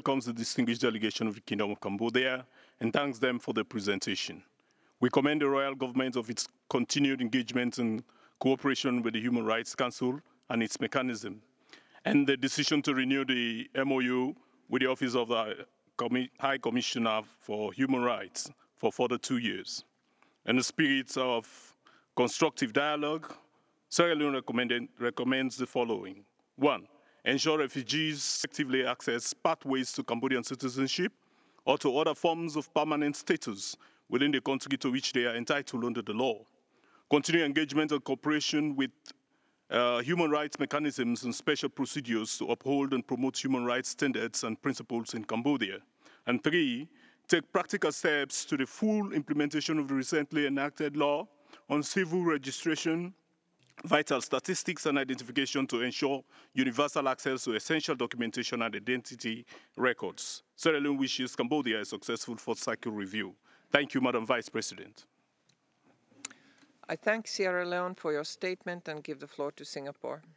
welcomes the distinguished delegation of the Kingdom of Cambodia and thanks them for their presentation. We commend the royal government of its continued engagement and cooperation with the Human Rights Council and its mechanism, and the decision to renew the MOU with the Office of the High Commissioner for Human Rights for further 2 years. In the spirit of constructive dialogue, Sierra Leone recommends the following. 1. Ensure refugees effectively access pathways to Cambodian citizenship or to other forms of permanent status within the country to which they are entitled under the law. Continue engagement and cooperation with human rights mechanisms and special procedures to uphold and promote human rights standards and principles in Cambodia. And 3, take practical steps to the full implementation of the recently enacted law on civil registration, vital statistics and identification to ensure universal access to essential documentation and identity records. Sierra Leone wishes Cambodia a successful fourth cycle review. Thank you, Madam Vice President. I thank Sierra Leone for your statement and give the floor to Singapore.